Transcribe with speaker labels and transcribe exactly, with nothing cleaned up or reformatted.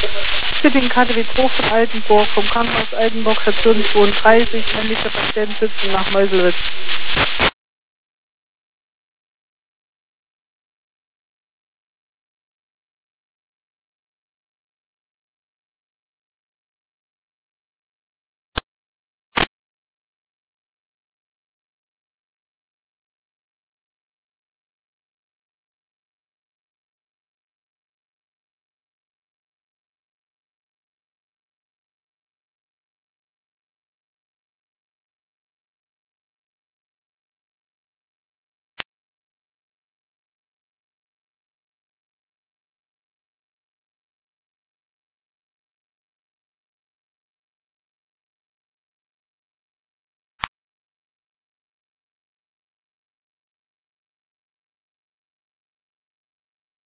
Speaker 1: Sitting K D W zwei von Altenburg, vom Krankenhaus Altenburg, Station zweiunddreißig, männlicher Patient sitzen nach Meuselwitz.